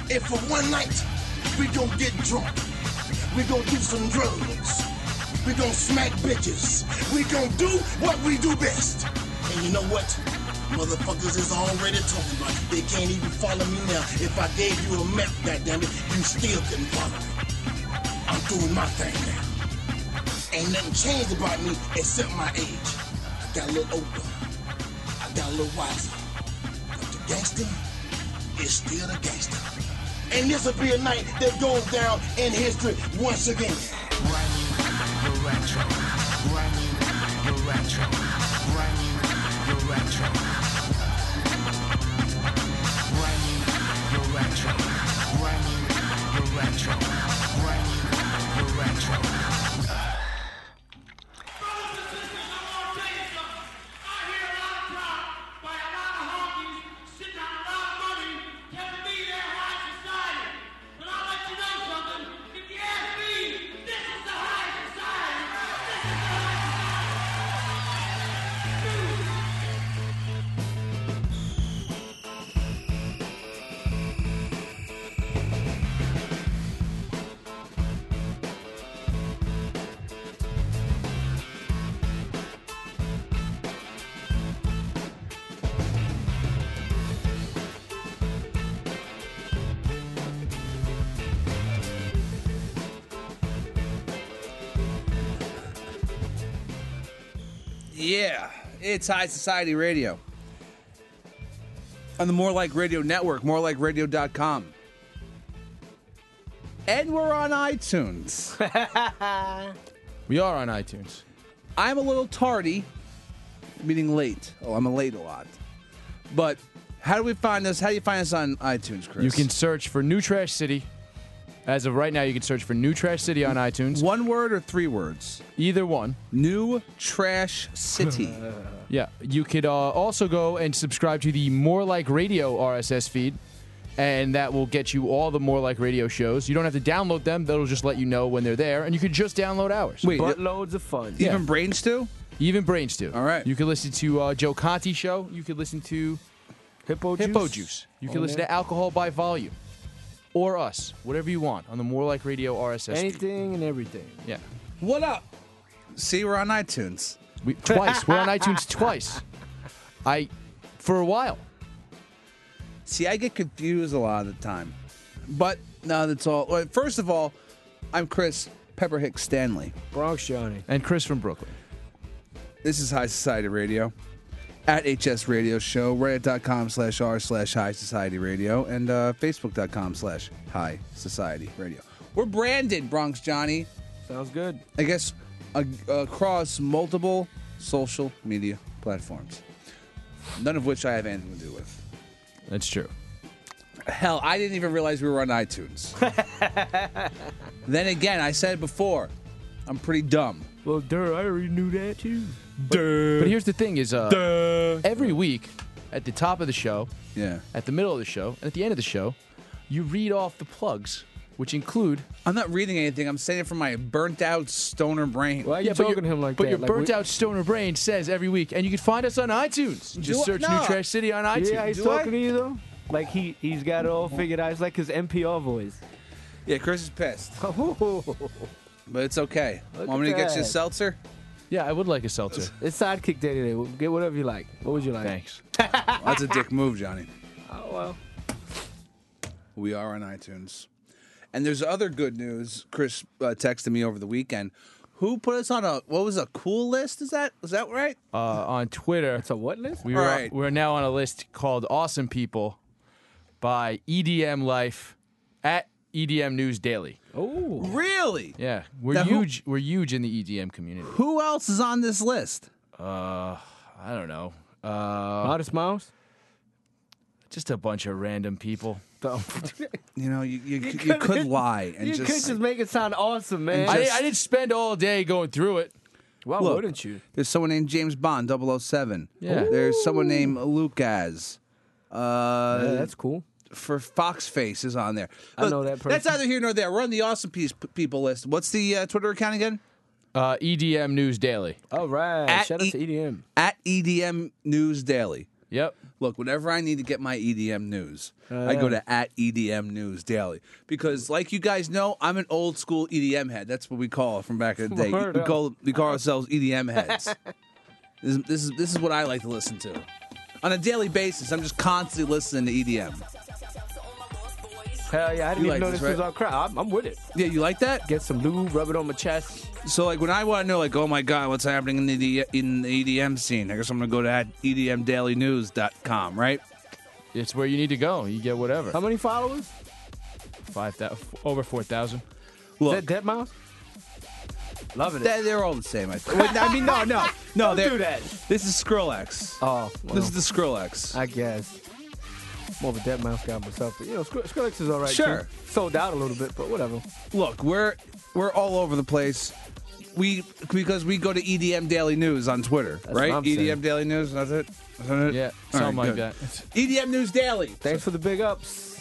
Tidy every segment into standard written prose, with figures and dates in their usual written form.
And for one night, we gon' get drunk. We gon' do some drugs. We gon' smack bitches. We gon' do what we do best. And you know what? Motherfuckers is already talking about it. They can't even follow me now. If I gave you a map, goddammit, you still couldn't follow me. I'm doing my thing now. Ain't nothing changed about me except my age. I got a little older. I got a little wiser. But the gangster is still a gangster. And this'll be a night that goes down in history once again. Brand new, the retro. Brand new, the retro. Brand new, the retro. Brand new, the retro. Brand new, the retro. Brand new, the retro. Yeah, it's High Society Radio. On the More Like Radio Network, morelikeradio.com. And we're on iTunes. We are on iTunes. I'm a little tardy, meaning late. Oh, I'm late a lot. But how do we find us? How do you find us on iTunes, Chris? You can search for New Trash City. As of right now, you can search for New Trash City on iTunes. One word or three words? Either one. New Trash City. Yeah. You could also go and subscribe to the More Like Radio RSS feed, and that will get you all the More Like Radio shows. You don't have to download them. That'll just let you know when they're there, and you could just download ours. Wait, Buttloads of fun. even Brains too? Even Brains do. All right. You could listen to Joe Conti show. You could listen to Hippo Juice. You can listen to Alcohol by Volume. Or us. Whatever you want on the More Like Radio RSS feed. Anything and everything. Yeah. What up? See, we're on iTunes. Twice. We're on iTunes twice. For a while. See, I get confused a lot of the time. But no, that's all. Well, first of all, I'm Chris Pepper Hicks Stanley. Bronx Johnny. And Chris from Brooklyn. This is High Society Radio. At HS Radio Show, reddit.com/r/High Society Radio, and Facebook.com/High Society Radio. We're branded, Bronx Johnny. Sounds good. I guess across multiple social media platforms. None of which I have anything to do with. That's true. Hell, I didn't even realize we were on iTunes. Then again, I said it before, I'm pretty dumb. Well, I already knew that too. But here's the thing is, every week, at the top of the show, Yeah. at the middle of the show, and at the end of the show, you read off the plugs, which include... I'm not reading anything. I'm saying it from my burnt-out stoner brain. Why are you talking to him like that? But your Like, burnt-out stoner brain says every week, and you can find us on iTunes. Just search New Trash City on iTunes. Yeah, he's talking to you though. Like he's got it all figured out. It's like his NPR voice. Yeah, Chris is pissed. But it's okay. Look Want me to at get you a that. seltzer? Yeah, I would like a seltzer. It's Sidekick Day today. Get whatever you like. What would you like? Thanks. Well, that's a dick move, Johnny. Oh, well. We are on iTunes. And there's other good news. Chris texted me over the weekend. Who put us on a cool list? Is that right? On Twitter, It's a what list? we're now on a list called Awesome People by EDM Life at EDM News Daily. Oh. Really? Yeah, we're Now who- huge. We're huge in the EDM community. Who else is on this list? I don't know. Modest Mouse? Just a bunch of random people. You know, you could lie and You could just make it sound awesome, man. And I didn't spend all day going through it. Why Look, wouldn't you? There's someone named James Bond, 007. Yeah. There's someone named Lucas. Yeah, that's cool. For Foxface is on there. I know that person. That's neither here nor there. We're on the Awesome People list. What's the Twitter account again? EDM News Daily. All right. At Shout out to EDM. At EDM News Daily. Yep. Look, whenever I need to get my EDM news, I go to @EDM News Daily because, like you guys know, I'm an old school EDM head. That's what we call it from back in the day. Word We call ourselves EDM heads. This is what I like to listen to on a daily basis. I'm just constantly listening to EDM. Hell yeah, I didn't You even like know this, this was right? our crowd. I'm with it. Yeah, you like that? Get some lube, rub it on my chest. So, like, when I want to know, like, oh my God, what's happening in the EDM scene? I guess I'm gonna go to EDMDailyNews.com, right? It's where you need to go. You get whatever. How many followers? 5,000, over 4,000. Is Look, that Dead Mouse? Loving it. they're all the same. I think. Wait, I mean, no, Don't they're- do that. This is Skrillex. Oh, well, This is the Skrillex. I guess. More of a Dead Mouse guy myself, but Skrillex is all right. Sure. too. Sold out a little bit, but whatever. Look, we're all over the place. Because we go to EDM Daily News on Twitter, That's right? what I'm saying. EDM Daily News, that's it. Is that it? Yeah, All something right, like good. that. EDM News Daily. Thanks for the big ups.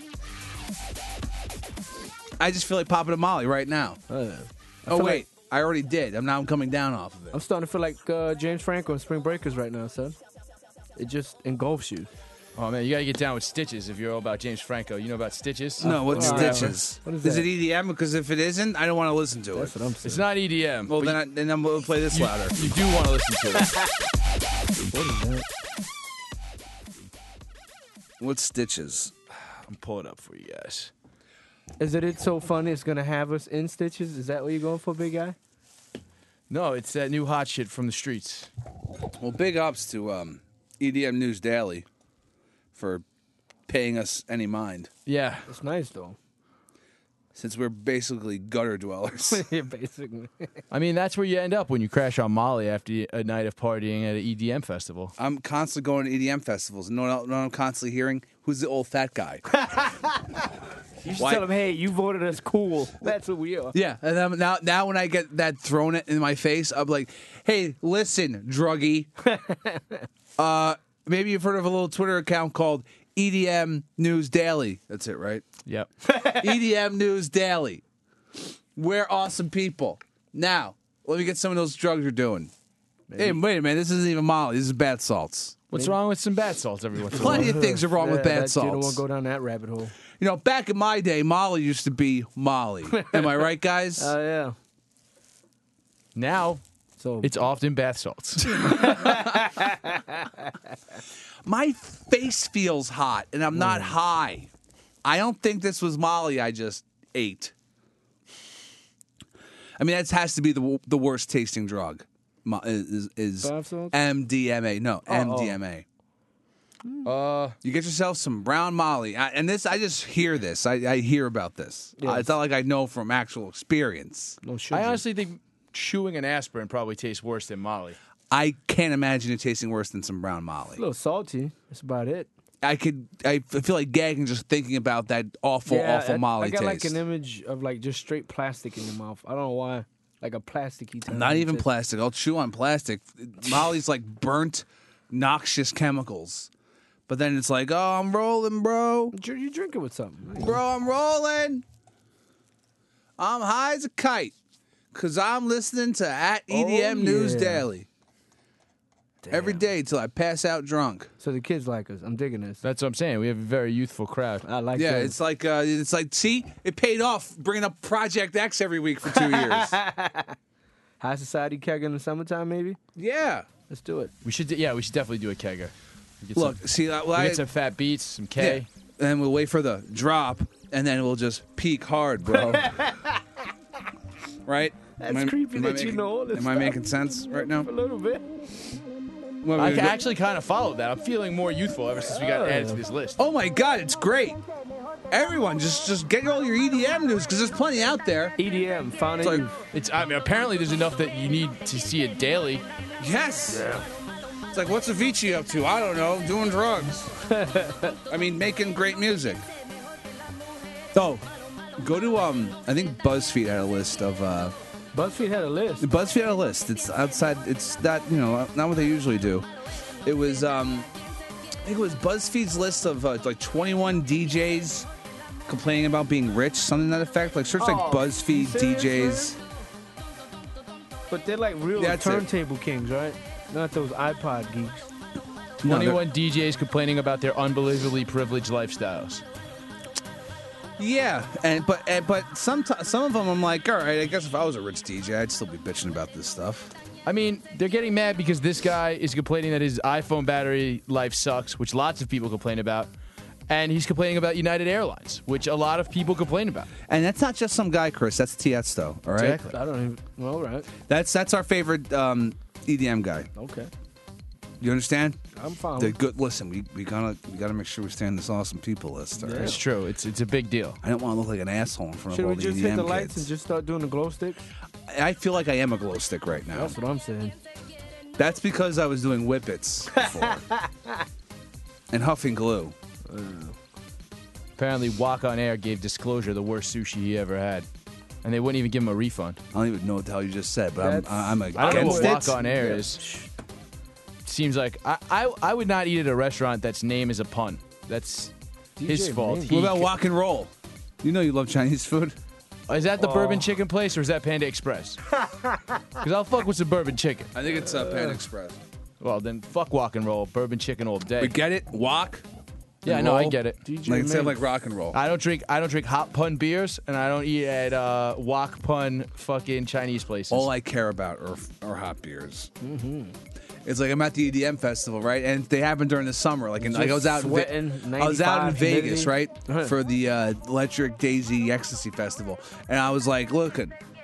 I just feel like popping a Molly right now. I Oh feel wait, I already did. I'm coming down off of it. I'm starting to feel like James Franco and Spring Breakers right now, son. It just engulfs you. Oh, man, you got to get down with Stitches if you're all about James Franco. You know about Stitches? No, what's Well, Stitches? what is Is that? it EDM? Because if it isn't, I don't want to listen to That's it. what I'm saying. It's not EDM. Well, but then I'm going to play this louder. you do want to listen to it. What is that? What's Stitches? I'm pulling it up for you guys. Is it It's So Funny it's going to have us in stitches? Is that what you're going for, big guy? No, it's that new hot shit from the streets. Well, big ups to EDM News Daily for paying us any mind, Yeah. It's nice, though. since we're basically gutter dwellers. Yeah, basically. I mean, that's where you end up when you crash on Molly after a night of partying at an EDM festival. I'm constantly going to EDM festivals, and I'm constantly hearing, who's the old fat guy? You should Why- tell them, hey, you voted us cool. That's what we are. Yeah, and then now when I get that thrown in my face, I'm like, hey, listen, druggie. Maybe you've heard of a little Twitter account called EDM News Daily. That's it, right? Yep. EDM News Daily. We're awesome people. Now, let me get some of those drugs you're doing. Hey, wait a minute. This isn't even Molly. This is bath salts. What's wrong with some bath salts every once in a while? Plenty of things are wrong with bath You don't want salts. to go down that rabbit hole. You know, back in my day, Molly used to be Molly. Am I right, guys? Oh, yeah. Now, So it's often bath salts. My face feels hot, and I'm not high. I don't think this was Molly I just ate. I mean, that has to be the worst tasting drug. Is Bath salts? MDMA? No, MDMA. You get yourself some brown Molly, I just hear this. I hear about this. Yes. It's not like I know from actual experience. no sugar. I honestly think chewing an aspirin probably tastes worse than Molly. I can't imagine it tasting worse than some brown Molly. a little salty. That's about it. I feel like gagging just thinking about that awful Molly I got taste. like an image of like just straight plastic in your mouth. I don't know why. Like a plasticky type. Not even taste. plastic. I'll chew on plastic. Molly's like burnt, noxious chemicals. But then it's like, oh, I'm rolling, bro. You drink it with something. Bro, I'm rolling. I'm high as a kite. Because I'm listening to @EDM News yeah. Daily. Every Damn. day till I pass out drunk. So the kids like us. I'm digging this. That's what I'm saying. We have a very youthful crowd. I like Yeah, that. it's like, see, it paid off bringing up Project X every week for 2 years. High society keg in the summertime, maybe. Yeah. Let's do it. We should definitely do a kegger. We get Look, some, see, we get some fat beats, some K. yeah. Then we'll wait for the drop, and then we'll just peak hard, bro. Right? That's creepy that you know all this Am I stuff. making sense right now? A little bit. What, I we go- actually kind of followed that. I'm feeling more youthful ever since we got added to this list. Oh my God, it's great. Everyone, just get all your EDM news because there's plenty out there. EDM, found It's in like, you. I mean, apparently there's enough that you need to see it daily. yes. It's like, what's Avicii up to? I don't know. Doing drugs. I mean, making great music. So, go to I think BuzzFeed had a list of. BuzzFeed had a list. BuzzFeed had a list. It's outside. It's not not what they usually do. It was I think it was BuzzFeed's list of like 21 DJs complaining about being rich, something to that effect. Like search like Oh, BuzzFeed you serious, DJs. But they're like real That's it. turntable kings, right? Not those iPod geeks. No, 21 DJs complaining about their unbelievably privileged lifestyles. Yeah, but some of them I'm like, all right, I guess if I was a rich DJ, I'd still be bitching about this stuff. I mean, they're getting mad because this guy is complaining that his iPhone battery life sucks, which lots of people complain about. And he's complaining about United Airlines, which a lot of people complain about. And that's not just some guy, Chris. That's Tiesto, all right? Exactly. I don't even. Well, all right. That's our favorite EDM guy. Okay. You understand? I'm fine. The good. Listen, we gotta make sure we stay on this awesome people list. All right? It's true. It's a big deal. I don't want to look like an asshole in front Should of all we the just EDM hit the lights kids. and just start doing the glow sticks? I feel like I am a glow stick right now. That's what I'm saying. That's because I was doing whippets before. And huffing glue. Apparently, Walk on Air gave Disclosure the worst sushi he ever had. And they wouldn't even give him a refund. I don't even know what the hell you just said, but I'm I don't know against what it. Walk on Air is. Seems like I would not eat at a restaurant that's name is a pun. That's his DJ fault. Rain. What about Walk and Roll? You know you love Chinese food. Is that the Bourbon Chicken place or is that Panda Express? Because I'll fuck with some Bourbon Chicken. I think it's Pan Express. Well, then fuck Walk and Roll. Bourbon Chicken all day. We get it? Walk? Yeah, and no, I roll? get it. DJ Like instead of Mix. like rock and roll. I don't drink hot pun beers, and I don't eat at wok pun fucking Chinese places. All I care about are hot beers. Mm-hmm. It's like I'm at the EDM festival, right? And they happen during the summer. Like, I was out sweating, I was out in 95 Vegas, humidity. right, for the Electric Daisy Ecstasy Festival, and I was like, look,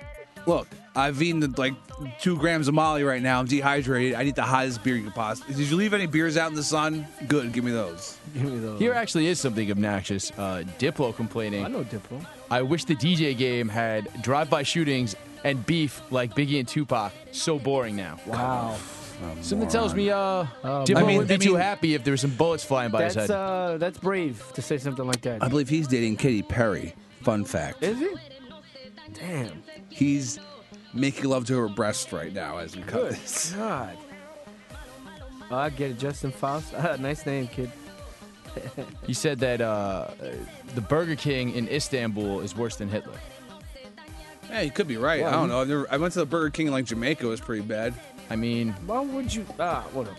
I've eaten like 2 grams of Molly right now. I'm dehydrated. I need the hottest beer you could possibly. Did you leave any beers out in the sun? Good, give me those. Give me those. Here actually is something obnoxious. Diplo complaining. I know Diplo. I wish the DJ game had drive-by shootings and beef like Biggie and Tupac. So boring now. Wow. Something tells me Diplo would be too happy if there were some bullets flying by his head. That's brave to say something like that. I believe he's dating Katy Perry. Fun fact. Is he? Damn. He's making love to her breast right now as we cut Good this. God. Oh, I get it. Justin Faust. Nice name, kid. He said that the Burger King in Istanbul is worse than Hitler. Yeah, you could be right. I don't know. I went to the Burger King in like Jamaica. It was pretty bad. I mean, Why would you? Whatever.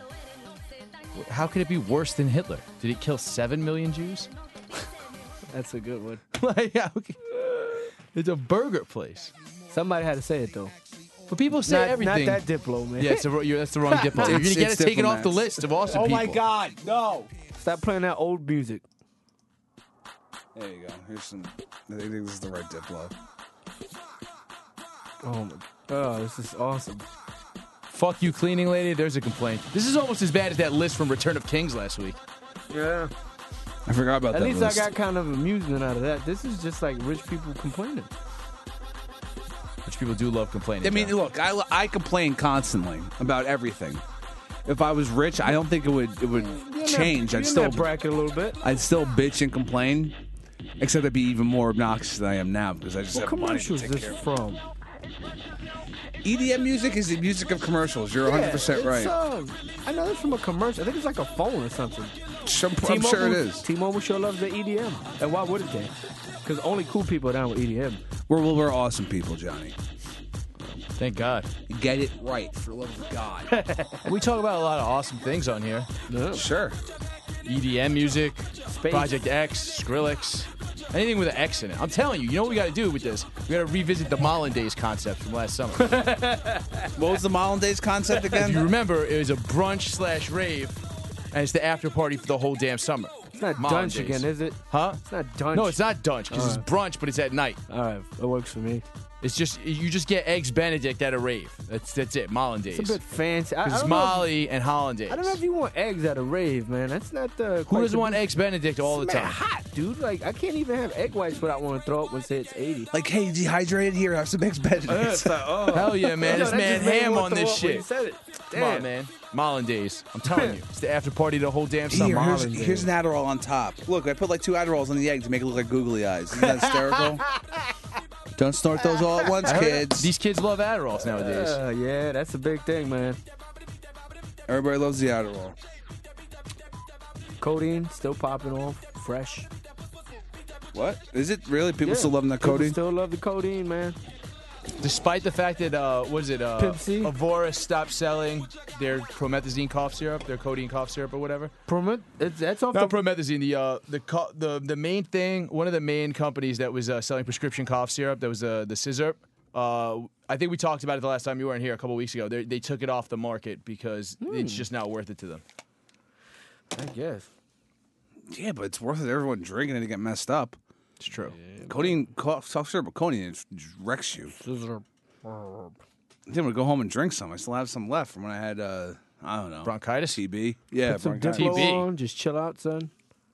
how could it be worse than Hitler? Did he kill 7 million Jews? That's a good one. Like, it's a burger place. Somebody had to say it though. But people say everything. Not that Diplo, man. Yeah, that's the wrong Diplo. You're gonna get It's it taken off the diplomats. list of awesome Oh people. my God, no! Stop playing that old music. There you go. Here's some. I think this is the right Diplo. Oh my. Oh, this is awesome. Fuck you, cleaning lady. There's a complaint. This is almost as bad as that list from Return of Kings last week. Yeah. I forgot about At that least list. I got kind of amusement out of that. This is just like rich people complaining. Which people do love complaining. I mean, John. look, I complain constantly about everything. If I was rich, I don't think it would change. You're I'd in still that bracket a little bit. I'd still bitch and complain. Except I'd be even more obnoxious than I am now because I just What have money to commercials take this care of. from? EDM music is the music of commercials. You're 100% right. I know it's from a commercial. I think it's like a phone or something. I'm sure it is. T-Mobile sure loves the EDM. And why wouldn't they? Because only cool people are down with EDM. We're awesome people, Johnny. Thank God. You get it right, for the love of God. We talk about a lot of awesome things on here. Sure. EDM music, Space. Project X, Skrillex, anything with an X in it. I'm telling you, you know what we got to do with this? We got to revisit the Mollandaise concept from last summer. What was the Mollandaise concept If you again? remember, it was a brunch/rave, and it's the after party for the whole damn summer. It's not Mollandaise. Dunch again, is it? Huh? It's not Dunch. No, it's not Dunch because it's brunch, but it's at night. All right, it works for me. It's just you just get eggs Benedict at a rave. That's it. Mollandaise. It's a bit fancy. I Because it's don't know if- Molly and Hollandaise. I don't know if you want eggs at a rave, man. That's not the. Who doesn't want eggs Benedict all the Man, time? hot, dude. Like I can't even have egg whites without wanting to throw up when say it's 80. Like, hey, dehydrated here. Have some eggs Benedict. Hell yeah, man. This That man just made me ham want on to this throw up when you shit. said it. Come on, Damn. man. Mollandaise. I'm telling you. It's the after party the whole damn summer. Here's an Adderall on top. Look, I put like 2 Adderalls on the egg to make it look like googly eyes. Isn't that hysterical? Don't snort those all at once, kids. These kids love Adderalls nowadays. Yeah, that's a big thing, man. Everybody loves the Adderall. Codeine still popping off, fresh. What? Is it really? People Yeah, still loving that people codeine? Still love the codeine, man. Despite the fact that Pimp C? Avora stopped selling their promethazine cough syrup, their codeine cough syrup or whatever. That's off Not the. promethazine. The main thing, one of the main companies that was selling prescription cough syrup, that was the Scissor. I think we talked about it the last time you weren't here a couple weeks ago. They took it off the market because it's just not worth it to them. I guess. Yeah, but it's worth it. Everyone drinking it to get messed up. It's true. Codeine, soft syrup, but codeine it just wrecks you. I didn't want to go home and drink some. I still have some left from when I had, I don't know. Bronchitis? TB. Yeah, Put some bronchitis. Diplo TB. on. Just chill out, son.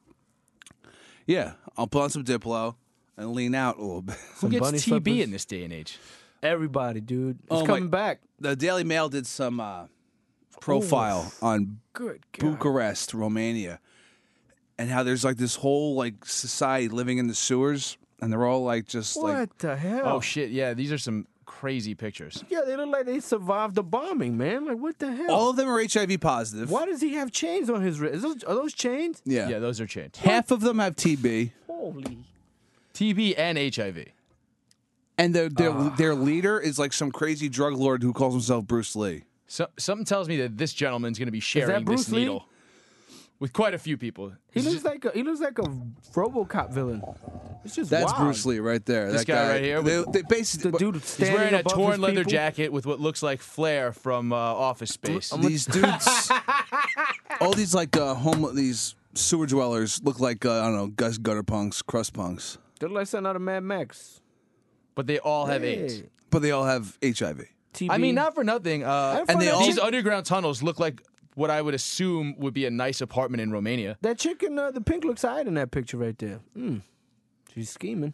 Yeah, I'll put on some Diplo and lean out a little bit. Who gets bunny TB slippers. in this day and age? Everybody, dude. It's Oh, my- coming back. The Daily Mail did some profile on Good God. Bucharest, Romania, and how there's like this whole like society living in the sewers, and they're all like just What like the hell? Oh, shit. Yeah, these are some crazy pictures. Yeah, they look like they survived the bombing, man. Like, what the hell? all of them are HIV positive. Why does he have chains on his wrist? Are those chains? Yeah. Yeah, those are changed. Half of them have TB, Holy. TB and HIV. and their leader is like some crazy drug lord who calls himself Bruce Lee. So, something tells me that this gentleman's going to be sharing Bruce this Lee? needle with quite a few people. He looks like a RoboCop villain. It's just That's wild. Bruce Lee right there. This that guy right here They basically The dude He's standing wearing a above torn his leather people. jacket with what looks like Flair from Office Space. These dudes, all these like these sewer dwellers look like I don't know, gutter punks, crust punks, They're like something out of Mad Max. But they all have Hey. AIDS. but they all have HIV. TB. I mean, not for nothing. find And they that all- These underground tunnels look like what I would assume would be a nice apartment in Romania. That chick in the pink looks alright in that picture right there. She's scheming.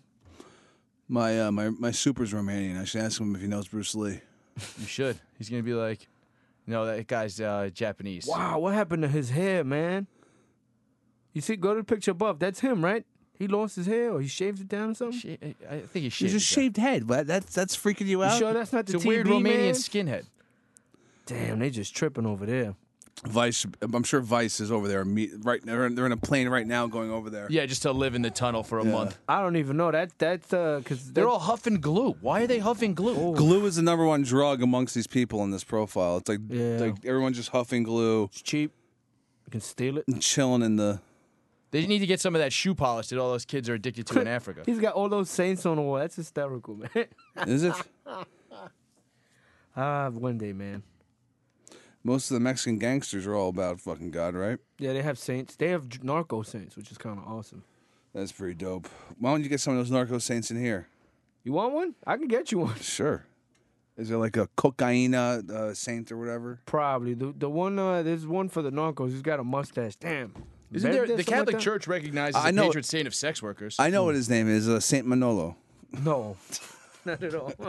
My super's Romanian. I should ask him if he knows Bruce Lee. You should. He's going to be like, no, that guy's Japanese. Wow, what happened to his hair, man? You see, go to the picture above. That's him, right? He lost his hair or he shaved it down or something? I think he He's shaved. a his head. shaved head. What? That's freaking you You out. sure that's not the It's a TB, weird Romanian man? skinhead. Damn, they just tripping over there. Vice. I'm sure Vice is over there. Right. They're in a plane right now going over there. Yeah, just to live in the tunnel for a month. I don't even know. That's because They're all huffing glue. Why are they huffing glue? Glue is the number one drug amongst these people in this profile. It's like, Yeah. like everyone's just huffing glue It's cheap. You can steal it. and chilling in the. They need to get some of that shoe polish that all those kids are addicted to in Africa. He's got all those saints on the wall. That's hysterical, man. Is it? One day, man. Most of the Mexican gangsters are all about fucking God, right? Yeah, they have saints. They have narco saints, which is kind of awesome. That's pretty dope. Why don't you get some of those narco saints in here? You want one? I can get you one. Sure. Is there like a cocaina saint or whatever? Probably the one. There's one for the narcos. He's got a mustache. Damn. Isn't Bet there, there's the something like Catholic that? Church recognizes I the know- patron saint of sex workers. I know what his name is. Saint Manolo. No, not at all.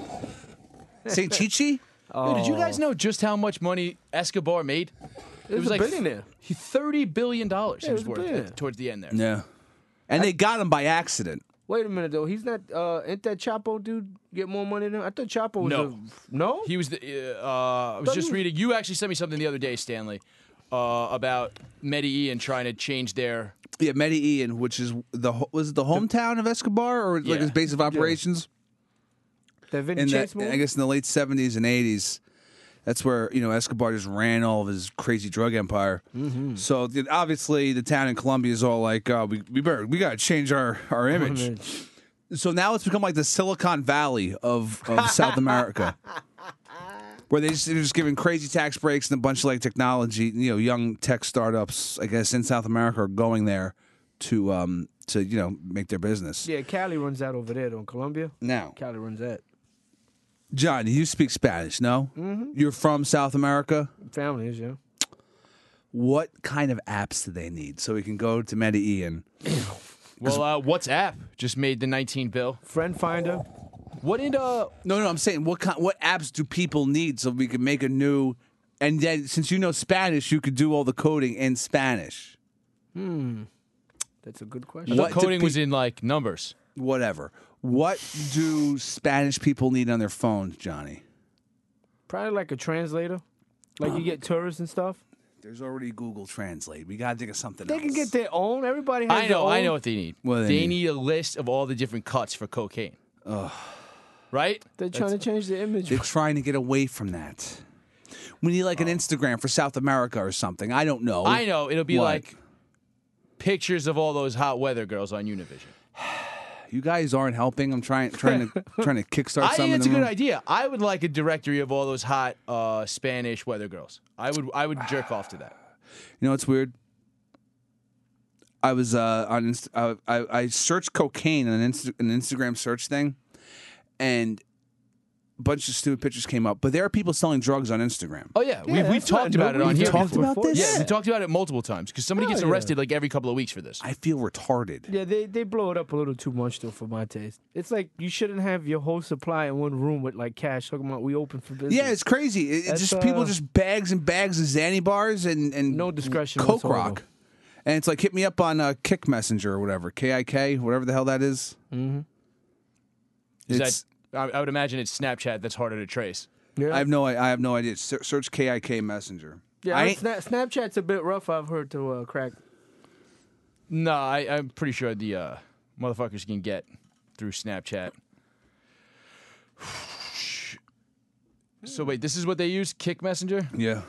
Saint Chichi? Yo, did you guys know just how much money Escobar made? It was a billionaire. $30 billion he he was was a worth billionaire. towards the end there. Yeah. And they got him by accident. Wait a minute though. He's not. Ain't that Chapo dude get more money than? I thought Chapo was No. no. He was the. I was just reading. You actually sent me something the other day, Stanley, about Medellin trying to change their. Yeah, Medellin, which is was it the hometown of Escobar or Yeah. like his base of operations? That Vinny In Chase the, movie. I guess in the late 70s and 80s. That's where, Escobar just ran all of his crazy drug empire. Mm-hmm. So obviously the town in Colombia is all like, we got to change our image. So now it's become like the Silicon Valley of South America. Where they're just giving crazy tax breaks and a bunch of like technology, young tech startups, I guess, in South America are going there to make their business. Yeah, Cali runs that over there though. In Colombia. Now, Cali runs that. John, you speak Spanish, no? Mm-hmm. You're from South America? Family is, yeah. What kind of apps do they need so we can go to Medellin? Well, WhatsApp just made the 19 bill. Friend finder. What did No, I'm saying what apps do people need so we can make a new? And then since you know Spanish, you could do all the coding in Spanish. That's a good I question. thought What do coding was in like numbers. Whatever. What do Spanish people need on their phones, Johnny? Probably like a translator. Like you get tourists and stuff. There's already Google Translate. We gotta think of something They else. can get their own. Everybody has I know their own. what they need. What do they they need? need a list of all the different cuts for cocaine. right? They're trying to change the image. They're trying to get away from that. We need like an Instagram for South America or something. I don't know. I know. It'll be What? like pictures of all those hot weather girls on Univision. You guys aren't helping. I'm trying to kickstart I something. think it's a good idea. I would like a directory of all those hot Spanish weather girls. I would jerk off to that. You know what's weird? I was on I searched cocaine on an Instagram search thing, and a bunch of stupid pictures came up. But there are people selling drugs on Instagram. Oh yeah, Yeah, we've that's not talked about it new. on We've here. talked about before. this? Yeah, we talked about it multiple times because somebody gets Oh, yeah. arrested like every couple of weeks for this. I feel retarded. Yeah, they blow it up a little too much though for my taste. It's like you shouldn't have your whole supply in one room with like cash talking about we open for business. Yeah, it's crazy. It's That's, just people just bags and bags of Xanny bars and No discretion Coke whatsoever. Rock. And it's like hit me up on Kick Messenger or whatever, KIK, whatever the hell that is. Mm-hmm. Is that, I would imagine it's Snapchat that's harder to trace. Yeah. I have no idea. Search KIK Messenger. Yeah, I ain't- Snapchat's a bit rough. I've heard to crack. No, I'm pretty sure the motherfuckers can get through Snapchat. So wait, this is what they use? Kick Messenger? Yeah.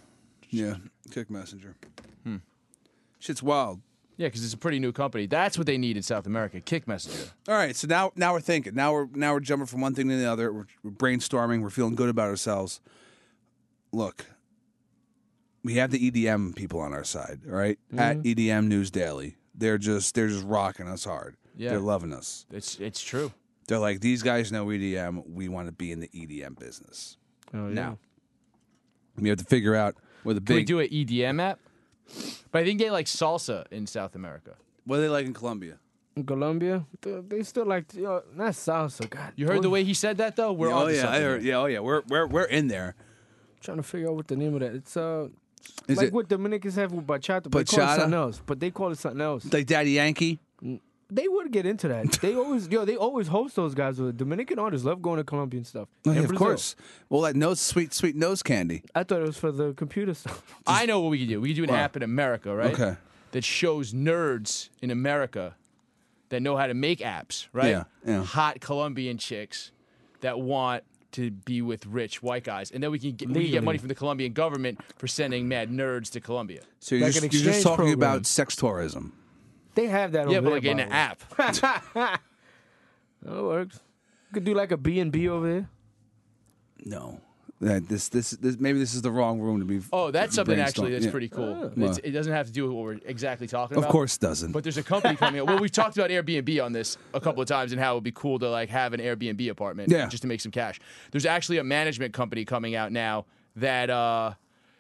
Kick Messenger. Shit's wild. Yeah, because it's a pretty new company. That's what they need in South America. Kick Messenger. All right, so now we're thinking. Now we're jumping from one thing to the other. We're brainstorming. We're feeling good about ourselves. Look, we have the EDM people on our side, all right? At EDM News Daily, they're just rocking us hard. Yeah. They're loving us. It's true. They're like, these guys know EDM. We want to be in the EDM business. Oh, yeah. Now, we have to figure out where the Can we big. do an EDM app? But I think they like salsa in South America. What are they like in Colombia? In Colombia, they still like not salsa. God, You heard the way he said that though? We're on to something. I heard. Yeah, oh yeah. We're in there. Trying to figure out what the name of that. It's Is like it what Dominicans have with bachata. But they call it Bachata? something else. But they call it something else. like Daddy Yankee? They would get into that. They always host those guys. With Dominican artists love going to Colombian stuff. Oh, And yeah, of Brazil. course. Well, that nose sweet nose candy. I thought it was for the computer stuff. I know what we could do. We could do an What? app in America, right? Okay. That shows nerds in America that know how to make apps, right? Yeah, yeah. Hot Colombian chicks that want to be with rich white guys, and then we can get money from the Colombian government for sending mad nerds to Colombia. So you're Like just, an you're just exchange talking program. about sex tourism. They have that. Yeah, over but there, like in by an the way. app. That works. You could do like a B&B over there. No. That this maybe this is the wrong room to be. Oh, that's something actually that's Yeah. pretty cool. What? It doesn't have to do with what we're exactly talking Of about. course it doesn't. But there's a company coming out. Well, we've talked about Airbnb on this a couple of times and how it would be cool to like have an Airbnb apartment just to make some cash. There's actually a management company coming out now that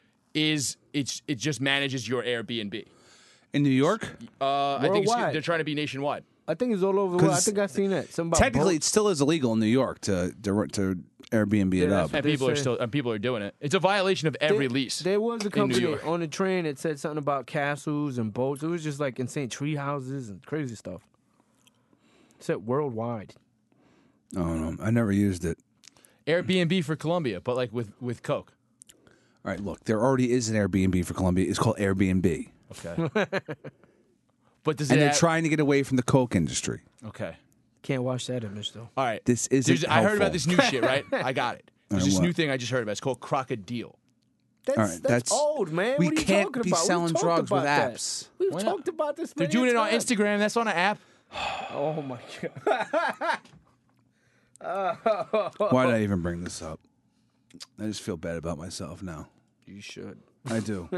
it just manages your Airbnb. In New York, I think Worldwide. they're trying to be nationwide. I think it's all over the world. I 'Cause think I've seen that. Something about technically, it boats. still is illegal in New York to Airbnb it Yeah, up. And They people are say- people are doing it. It's a violation of every There- lease. There was a New company York. on the train that said something about castles and boats. It was just like insane tree houses and crazy stuff. It said worldwide. Oh no, I never used it. Airbnb for Colombia, but like with Coke. All right, look, there already is an Airbnb for Colombia. It's called Airbnb, Okay. But does and it they're have- trying to get away from the Coke industry. Okay. Can't watch that image though. All right. This isn't I heard about helpful. this new shit, right? I got it. There's And this what? new thing I just heard about. It's called Crocodile. That's, All right, that's old, man. we what are you can't talking be about? We've selling talked drugs with about that. apps. We've Why not? talked about this. They're many doing it on times. Instagram. That's on an app. Oh my god. Why did I even bring this up? I just feel bad about myself now. You should. I do.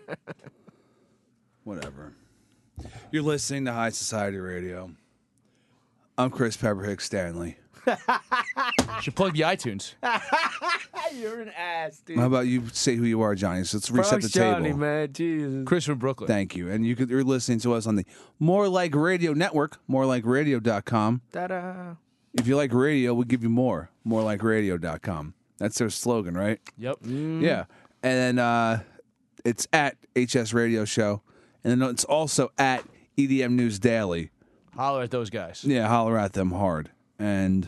Whatever. You're listening to High Society Radio. I'm Chris Pepperhick Stanley. Should plug the iTunes. You're an ass, dude. How about you say who you are, Johnny? So let's reset Bronx the table. Johnny, man. Jesus. Chris from Brooklyn. Thank you. And you're listening to us on the More Like Radio Network, morelikeradio.com. Ta-da. If you like radio, we'll give you more. Morelikeradio.com. That's their slogan, right? Yep. Yeah. And then it's at HS Radio Show. And then it's also at EDM News Daily. Holler at those guys. Yeah, holler at them hard. And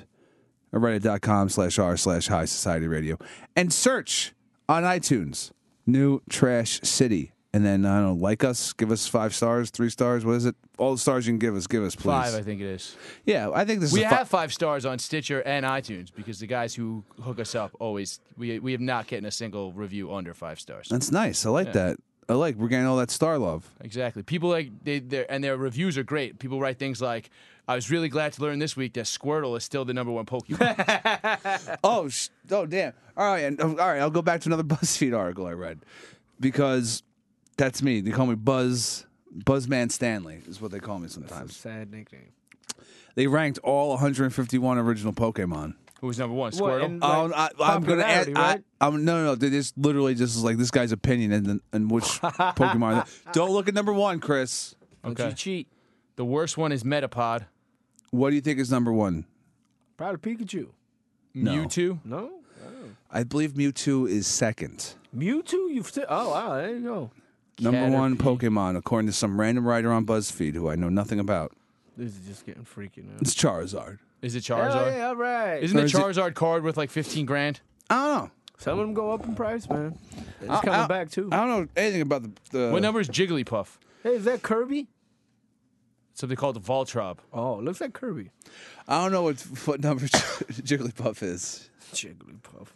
reddit.com/r/High Society Radio. And search on iTunes, New Trash City. And then, I don't know, like us, give us 5 stars, 3 stars. What is it? All the stars you can give us, please. 5, I think it is. Yeah, I think this We is have 5 stars on Stitcher and iTunes because the guys who hook us up always, we have not gotten a single review under 5 stars. That's nice. I like that. We're getting all that star love. Exactly. People their reviews are great. People write things like, I was really glad to learn this week that Squirtle is still the #1 Pokemon. Oh, damn. All right, I'll go back to another BuzzFeed article I read because that's me. They call me Buzzman Stanley is what they call me sometimes. That's a sad nickname. They ranked all 151 original Pokemon. Who was #1? What, Squirtle? and, like, I'm going to add. popularity, right? No. They just literally just like this guy's opinion and which Pokemon. Don't look at #1, Chris. Don't Okay. you cheat. The worst one is Metapod. What do you think is #1? Probably Pikachu. No. Mewtwo. No? I believe Mewtwo is second. Mewtwo? Oh, wow. There you go. #1 Caterpie. Pokemon, according to some random writer on BuzzFeed who I know nothing about. This is just getting freaky now. It's Charizard. Is it Hell Charizard? yeah, all right. Isn't the Or is it- Charizard card worth like 15 grand? I don't know. Some of them go up in price, man. It's I- coming I- back, too. I don't know anything about the What number is Jigglypuff? Hey, is that Kirby? Something called the Voltrob. Oh, it looks like Kirby. I don't know what number Jigglypuff is. Jigglypuff.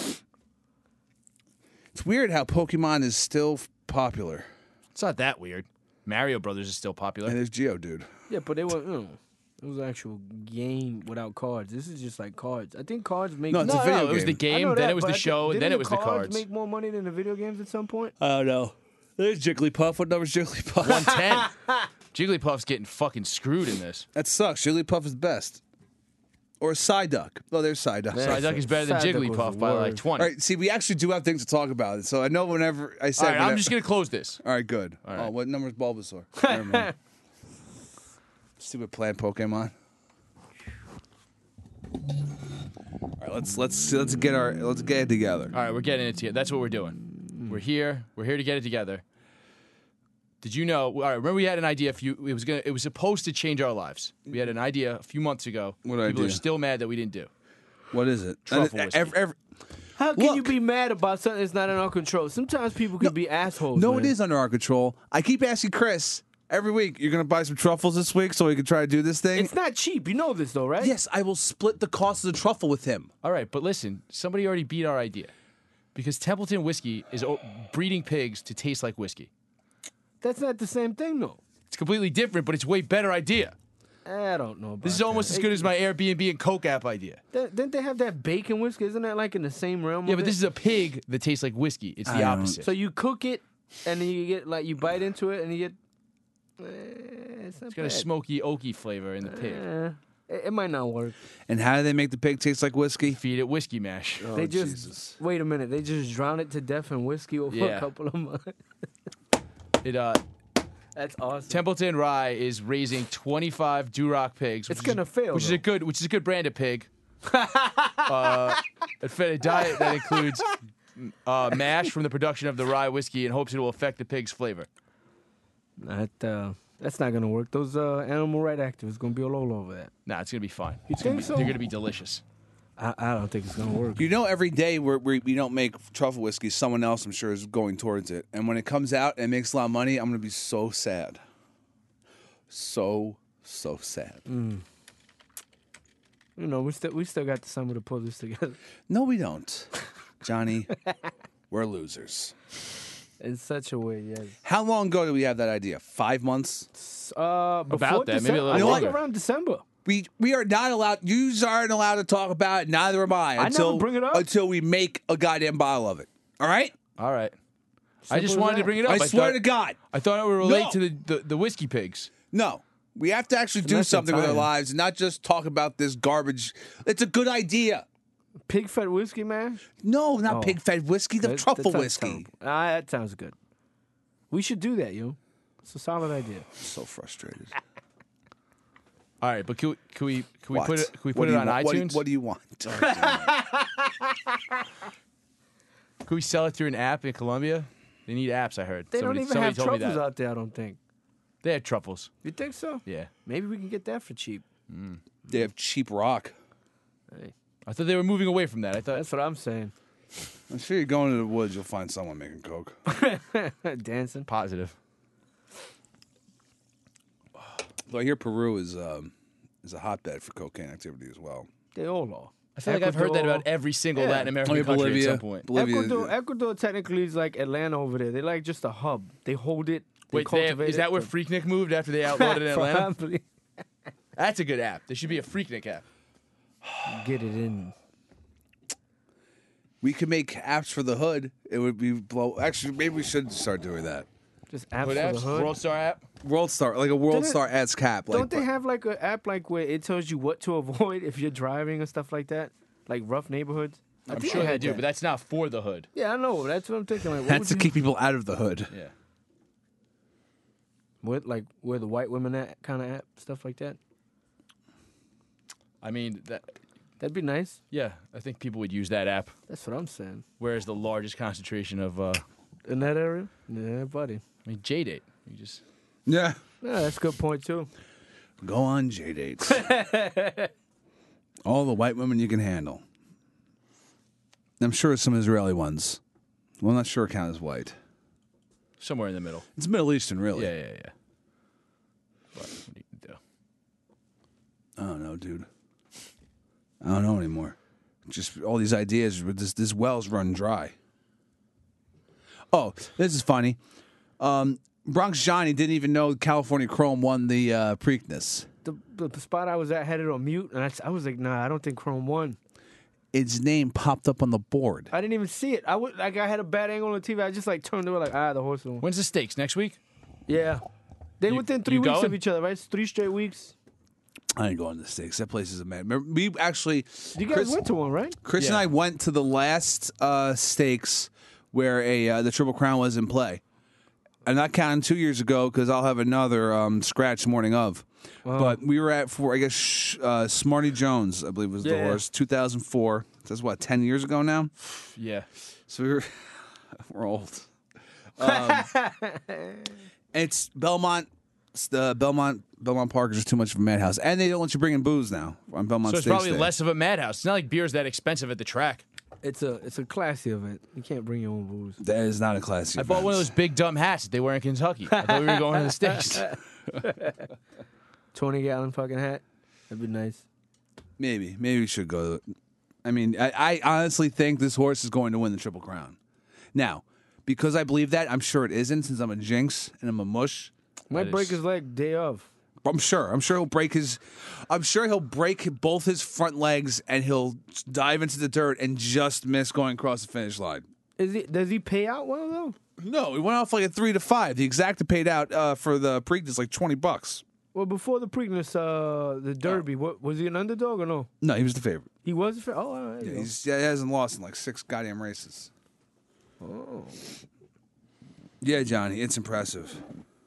It's weird how Pokemon is still popular. It's not that weird. Mario Brothers is still popular. And there's Geodude. Yeah, but it was actual game without cards. This is just like cards. I think cards make No, it's a video it was the game. I game, know then that, it was but the I think- show, and then didn't it was the cards. make more money than the video games at some point? I don't know. There's Jigglypuff. What number's Jigglypuff? 110. Jigglypuff's getting fucking screwed in this. That sucks. Jigglypuff is best. Or Psyduck. Oh, there's Psyduck. Yeah. Psyduck is better than Psyduck was Jigglypuff the by like worst. 20. All right, see, we actually do have things to talk about. So I know whenever I All said... right, I'm just going to close this. All right, good. All right. Oh, what number's Bulbasaur? Never mind. Stupid plant Pokemon. All right, let's get it together. All right, we're getting it together. That's what we're doing. We're here. We're here to get it together. Did you know? All right, remember we had an idea. It was supposed to change our lives. We had an idea a few months ago. What People idea? are still mad that we didn't do. What is it? Truffle whiskey. How can you Look. be mad about something that's not in our control? Sometimes people can be assholes. No, man. it is under our control. I keep asking Chris every week. You're gonna buy some truffles this week so we can try to do this thing. It's not cheap. You know this, though, right? Yes, I will split the cost of the truffle with him. All right, but listen, somebody already beat our idea because Templeton whiskey is breeding pigs to taste like whiskey. That's not the same thing, though. It's completely different, but it's a way better idea. I don't know about This is almost that. as good as my Airbnb and Coke app idea. Didn't they have that bacon whiskey? Isn't that like in the same realm? Yeah, of but it? this is a pig that tastes like whiskey. It's I the don't- opposite. So you cook it, and then you get you bite into it, and you get. It's not It's got a bad. smoky, oaky flavor in the pig. It might not work. And how do they make the pig taste like whiskey? Feed it whiskey mash. They just Jesus. wait a minute. They just drown it to death in whiskey over Yeah. a couple of months. It That's awesome. Templeton Rye is raising 25 Duroc pigs. It's which is- gonna fail, Which is though. a good brand of pig. It fed a diet that includes mash from the production of the rye whiskey and hopes it will affect the pig's flavor. That's not gonna work. Those animal right activists gonna be all over that. Nah, it's gonna be fine. You think so? They're gonna be delicious. I don't think it's gonna work. You know, every day we don't make truffle whiskey, someone else, I'm sure, is going towards it. And when it comes out and makes a lot of money, I'm going to be so sad. So sad. You know, we still got the summer to pull this together. No, we don't. Johnny, we're losers. In such a way, yes. How long ago did we have that idea? 5 months? Before About that, maybe a December, little I think longer. around December. We are not allowed. You aren't allowed to talk about it. Neither am I. I never bring it up. until we make a goddamn bottle of it. All right? All right. I Simple just as wanted to that. bring it up. I swear thought, to God, I thought it would relate No. to the whiskey pigs. no. We have to actually do That's something with our Italian. lives and not just talk about this garbage. It's a good idea. Pig fed whiskey mash. No, not Oh. pig-fed whiskey. The That truffle sounds whiskey. terrible. That sounds good. We should do that, yo. It's a solid idea. So frustrated. All right, but can we What? put it What put do it you on want? iTunes? What do you want? Can we sell it through an app in Colombia? They need apps, I heard. They somebody, don't even somebody have told me truffles that. out there, I don't think. They have truffles. You think so? Yeah. Maybe we can get that for cheap. They have cheap rock. Hey, I thought they were moving away from that. I thought that's what I'm saying. I'm sure you go into the woods, you'll find someone making coke. Dancing. Positive. Though I hear Peru is a hotbed for cocaine activity as well. They all are. I feel like I've heard that about every single Latin American country Bolivia, at some point. Bolivia. Ecuador technically is like Atlanta over there. They're like just a hub. They hold it. They Wait, cultivate is that where Freaknik moved after they outlawed it in Atlanta? Probably. That's a good app. There should be a Freaknik app. Get it in. We could make apps for the hood. It would be blow. Actually, maybe we should start doing that. Just apps What for apps? the hood. World Star app? World Star, like a World Don't it- Star ads cap. Like, Don't they have like an app like where it tells you what to avoid if you're driving and stuff like that? Like rough neighborhoods? I'm think sure I they had do, that. but that's not for the hood. Yeah, I know. That's what I'm thinking. Like, what That's would to you- keep people out of the hood. Yeah. What, like where the white women at kind of app, stuff like that? I mean, That'd be nice. yeah, I think people would use that app. That's what I'm saying. Where's the largest concentration of, In that area? Yeah, buddy. I mean, J-Date. You just... Yeah. Yeah, that's a good point too. Go on J dates. All the white women you can handle. I'm sure some Israeli ones. Well, I'm not sure count as white. Somewhere in the middle. It's Middle Eastern, really. Yeah. But what do you do? I don't know, dude. I don't know anymore. Just all these ideas. This well's run dry. Oh, this is funny. Bronx Johnny didn't even know California Chrome won the Preakness. The spot I was at had it on mute, and I was like, nah, I don't think Chrome won. Its name popped up on the board. I didn't even see it. I had a bad angle on the TV. I just like turned over like, the horse won. When's the stakes? Next week? Yeah. They within 3 you weeks going? of each other, right? It's 3 straight weeks. I didn't go on the stakes. That place is a man. Remember, we actually. You guys went to one, right? Chris and Yeah. I went to the last stakes where the Triple Crown was in play. I'm not counting 2 years ago because I'll have another scratch morning of. But we were at Smarty Jones, I believe was the Yeah. horse, 2004. That's what, 10 years ago now? Yeah. So we're old. It's Belmont. It's the Belmont Park is just too much of a madhouse, and they don't let you bring in booze now on Belmont. So it's Stakes probably Day. less of a madhouse. It's not like beer's that expensive at the track. It's a classy event. You can't bring your own booze. That is not a classy. I bought one of those big dumb hats that they wear in Kentucky. I thought we were going to the States. 20-gallon fucking hat. That'd be nice. Maybe we should go. I mean, I honestly think this horse is going to win the Triple Crown. Now, because I believe that, I'm sure it isn't, since I'm a jinx and I'm a mush. Might That break is- his leg day of. I'm sure he'll break both his front legs and he'll dive into the dirt and just miss going across the finish line. Does he pay out well though? No, he went off like a 3-5. The exacta paid out for the Preakness like $20. Well, before the Preakness, the Derby, what was he an underdog or no? No, he was the favorite. He was. Oh, all right. Yeah, he hasn't lost in like 6 goddamn races. Oh, Yeah, Johnny, it's impressive.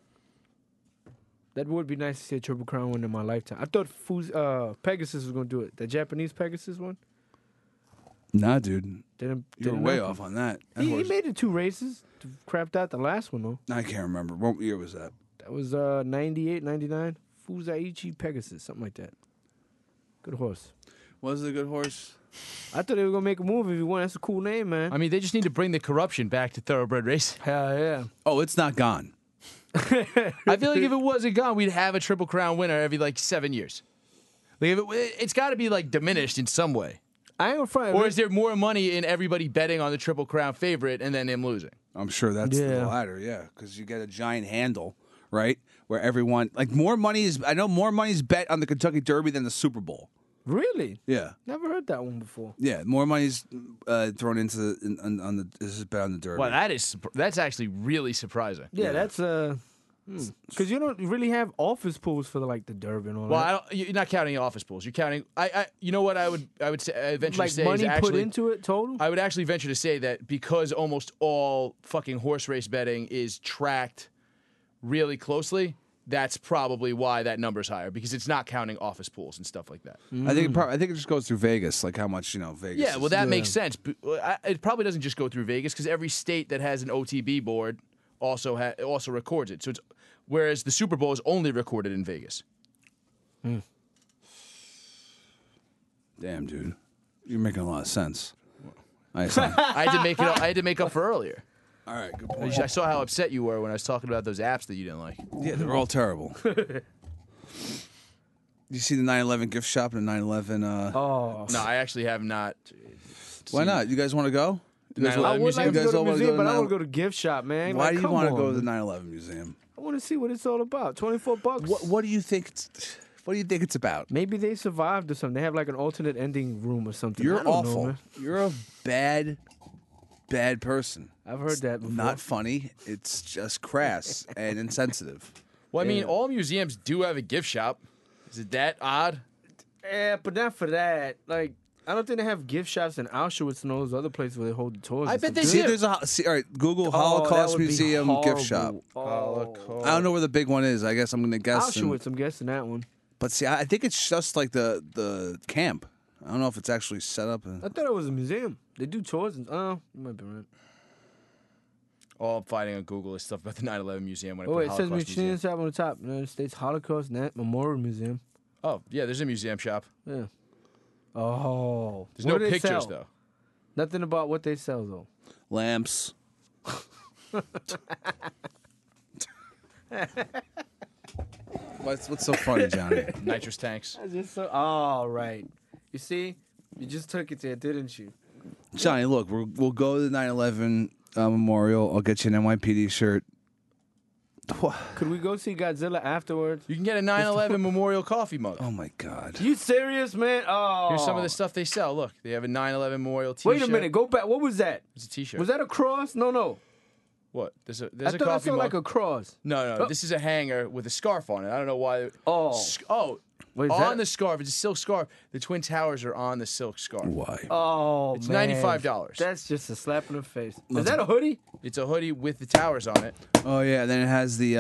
that would be nice to see a Triple Crown win in my lifetime. I thought Pegasus was gonna do it. The Japanese Pegasus one. Nah, dude, Didn't you were way happen. off on that. That He horse- made it 2 races. Crapped out the last one though. I can't remember. What year was that? That was 98, 99. Fuzaichi Pegasus, something like that. Good horse. Was it a good horse? I thought they were gonna make a movie if he won. That's a cool name, man. I mean, they just need to bring the corruption back to thoroughbred racing. Hell yeah. Oh, it's not gone. I feel like if it wasn't gone, we'd have a Triple Crown winner every like 7 years. Like it's got to be like diminished in some way. I ain't gonna front. Or is there more money in everybody betting on the Triple Crown favorite and then him losing? I'm sure that's the Yeah. latter, yeah, because you get a giant handle, right? Where everyone more money is. I know more money is bet on the Kentucky Derby than the Super Bowl. Really? Yeah, Never heard that one before. yeah, more money's thrown into on the this is bet on the Derby. Well, that's actually really surprising. Yeah, that's because you don't really have office pools for the Derby and all Well, that. you're not counting office pools. You're counting. You know what I would say eventually Like say money is actually put into it total. I would actually venture to say that because almost all fucking horse race betting is tracked really closely, that's probably why that number's higher, because it's not counting office pools and stuff like that. I think I think it just goes through Vegas, like how much Vegas. Yeah, well, is. that makes sense. But it probably doesn't just go through Vegas, because every state that has an OTB board also records it. So it's whereas the Super Bowl is only recorded in Vegas. Damn, dude, you're making a lot of sense. All right, son. I had to make it. I had to make up for earlier. All right, good point. I saw how upset you were when I was talking about those apps that you didn't like. Yeah, they're all terrible. You see the 9/11 gift shop and the 9/11? Oh, No, I actually have not. Why not? You guys want to go? You guys 9/11 I would like to You guys go to all the wanna museum, go to but I 9/11? want to go to gift shop, man. Why Like, do you come want to on. go to the 9/11 museum? I want to see what it's all about. $24. What do you think? What do you think it's about? Maybe they survived or something. They have like an alternate ending room or something. I You're don't know, awful. man. You're a bad person. I've heard that before. Not funny. It's just crass and insensitive. Well, I mean, Yeah. all museums do have a gift shop. Is it that odd? Yeah, but not for that. Like, I don't think they have gift shops in Auschwitz and all those other places where they hold the tours. I and bet stuff. they Do See, do. there's all right. Google Oh, that Holocaust would be Museum gift shop. horrible. I don't know where the big one is. I guess I'm gonna guess. Auschwitz, I'm guessing that one. But see, I think it's just like the camp. I don't know if it's actually set up. I thought it was a museum. They do tours. Oh, you might be right. All I'm finding on Google is stuff about the 9/11 museum. When I Oh, put wait, it says Holocaust museum museum. shop on the top. United States Holocaust Memorial Museum. Oh, yeah, there's a museum shop. Yeah. Oh. There's What no do they pictures sell? though. Nothing about what they sell, though. Lamps. What's so funny, Johnny? Nitrous tanks. I just so. Oh, right. You see? You just took it there, didn't you? Johnny, look, we'll go to the 9/11 memorial. I'll get you an NYPD shirt. Could we go see Godzilla afterwards? You can get a 9/11 memorial coffee mug. Oh my God! You serious, man? Oh. Here's some of the stuff they sell. Look, they have a 9/11 memorial T-shirt. Wait a minute. Go back. What was that? It's a T-shirt. Was that a cross? No. What? There's a I thought I coffee saw mug. like a cross. No. This is a hanger with a scarf on it. I don't know why. Oh. Wait, is on that- the scarf. It's a silk scarf. The Twin Towers are on the silk scarf. Why? Oh, It's man. $95. That's just a slap in the face. Is that a hoodie? It's a hoodie with the towers on it. Oh yeah, then it has the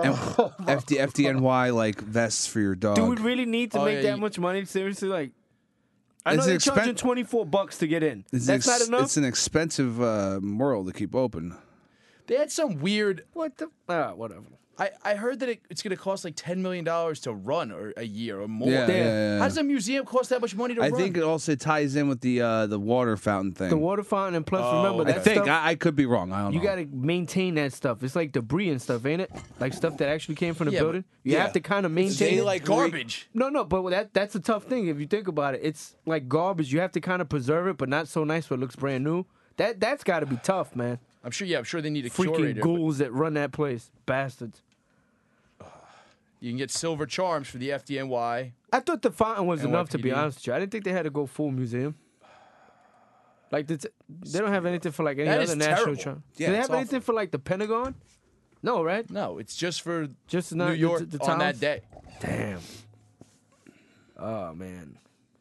FDNY like vests for your dog. Do we really need to Oh, make yeah, that you- much money? Seriously, like, I know It's they're an charging expen- $24 to get in. It's That's not enough. It's an expensive memorial to keep open. They had some weird. What the? Whatever. I heard that it's going to cost like $10 million to run or a year or more. Yeah. How does a museum cost that much money to I run? think it also ties in with the water fountain thing. The water fountain, and plus, Oh, remember okay. I that think stuff. I could be wrong. I don't know. You gotta maintain that stuff. It's like debris and stuff, ain't it? Like stuff that actually came from the Yeah, but- building. You yeah. have to kind of maintain They it. like garbage. No, but that's a tough thing if you think about it. It's like garbage. You have to kind of preserve it, but not so nice where it looks brand new. That's got to be tough, man. I'm sure they need a Freaking curator. but ghouls that run that place, bastards. You can get silver charms for the FDNY. I thought the fountain was enough, to be NYPD. honest with you. I didn't think they had to go full museum. Like they don't have anything for like any That other is national. terrible. Do Yeah, they it's have anything for like the Pentagon? No, right? No, it's just for Just New York the on that towns? day. Damn. Oh man.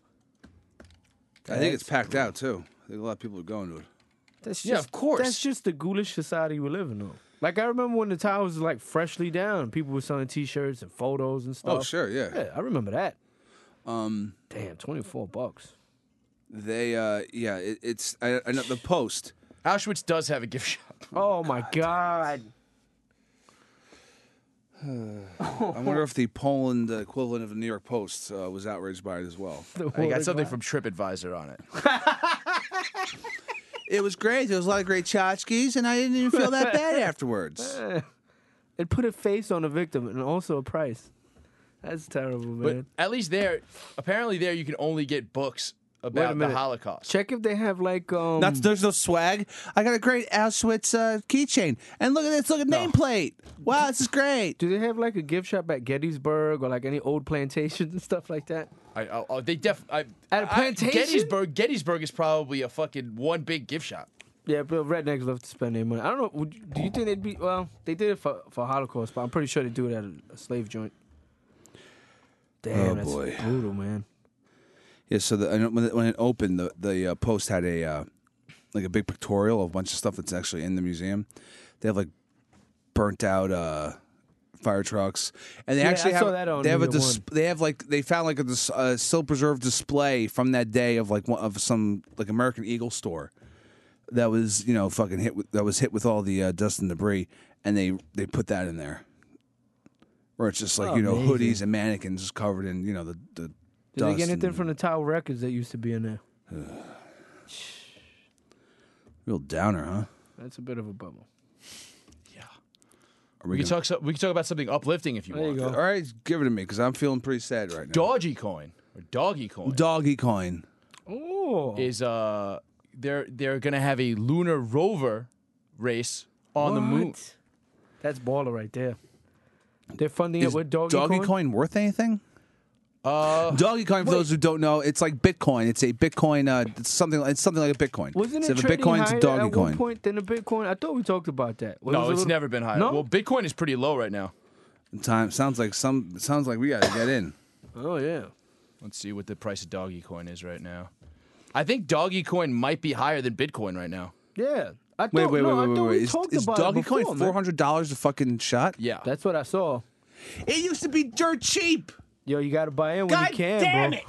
I think it's packed out too. I think a lot of people are going to it. That's Yeah, just, of course. That's just the ghoulish society we live in, though. Like I remember when the towers was like freshly down, people were selling T-shirts and photos and stuff. Oh sure, yeah. Yeah, I remember that. Damn, $24. They it's I know the Post. Auschwitz does have a gift shop. Oh my God. I wonder if the Poland equivalent of the New York Post was outraged by it as well. I got something from TripAdvisor on it. It was great. There was a lot of great tchotchkes, and I didn't even feel that bad afterwards. It put a face on a victim and also a price. That's terrible, But man. at least apparently there you can only get books Wait a about the minute. Holocaust. Check if they have like There's no swag. I got a great Auschwitz keychain, and look at this. Look at nameplate. Wow, this is great. Do they have like a gift shop at Gettysburg or like any old plantations and stuff like that? At a plantation? Gettysburg is probably a fucking one big gift shop. Yeah, but rednecks love to spend their money. I don't know. Do you think they'd be? Well, they did it for Holocaust, but I'm pretty sure they do it at a slave joint. Damn, Oh, that's boy. brutal, man. Yeah. So I know when it opened, the Post had a like a big pictorial of a bunch of stuff that's actually in the museum. They have like burnt out fire trucks, and they Yeah, actually I have saw that on they have a Media One. they have like they found like a still preserved display from that day of like of some like American Eagle store that was fucking hit with all the dust and debris, and they put that in there where it's just like Amazing. hoodies and mannequins just covered in the Did they get dust anything and- from the Tower Records that used to be in there? Real downer, huh? That's a bit of a bummer. Are We can gonna- talk. We can talk about something uplifting if you There want. you go. All right, give it to me because I'm feeling pretty sad right now. Doggy coin or doggy coin Doggy coin. Oh. is they're gonna have a lunar rover race on the moon. What? That's baller right there. They're funding it Is with doggy Doggy coin? coin worth anything? Doggy coin, for those who don't know, it's like Bitcoin. It's a Bitcoin. It's something like a Bitcoin. Wasn't Instead it of a trading Bitcoin, it's higher a doggy at coin. one point than a Bitcoin? I thought we talked about that. Was it No, a it's little- never been higher. No? Well, Bitcoin is pretty low right now. Sounds like we got to get in. Oh, yeah. Let's see what the price of doggy coin is right now. I think doggy coin might be higher than Bitcoin right now. Yeah. I thought, Wait. I thought we Is talked about Doggy it before, coin man. $400 a fucking shot? Yeah. That's what I saw. It used to be dirt cheap. Yo, you got to buy in when God you can, damn bro. it!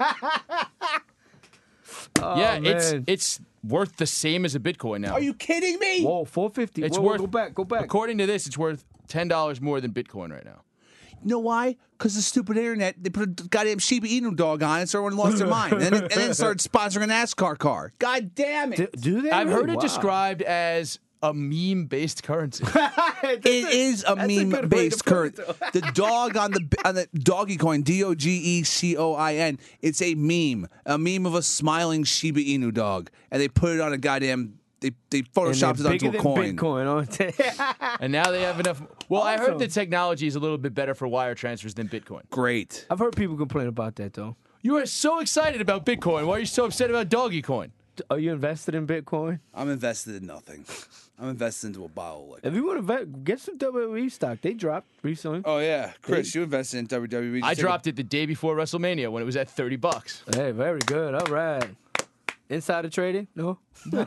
yeah, man. it's worth the same as a Bitcoin now. Are you kidding me? Whoa, 450. It's Whoa, worth. Go back. According to this, it's worth $10 more than Bitcoin right now. You know why? Because the stupid internet, they put a goddamn Shiba Inu dog on it, so everyone lost their mind. And then started sponsoring a NASCAR car. God damn it. Do they? I've really? heard it Wow. described as a meme-based currency. It is a that's a good way to meme-based put it, currency. The dog on the doggy coin, DOGECOIN, it's a meme of a smiling Shiba Inu dog, and they put it on a goddamn. They And photoshopped it they're onto a bigger coin. than Bitcoin, aren't they? And now they have enough. Well, I heard Awesome. the technology is a little bit better for wire transfers than Bitcoin. Great. I've heard people complain about that, though. You are so excited about Bitcoin. Why are you so upset about doggy coin? Are you invested in Bitcoin? I'm invested in nothing. I'm invested into a bottle of liquor. If you want to get some WWE stock, they dropped recently. Oh yeah, Chris, you invested in WWE. I dropped it the day before WrestleMania when it was at $30. Hey, very good. All right. Insider trading? No.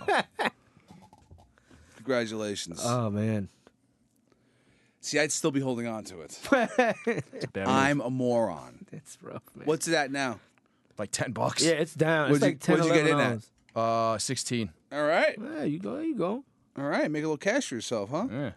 Congratulations. Oh man. See, I'd still be holding on to it. Bad I'm a moron. It's rough, man. What's it at now? like $10. Yeah, it's down. What'd It's you- like 10, what'd you get in 11 at? 16. All right. Yeah, you go. There you go. All right. Make a little cash for yourself, huh? Yeah.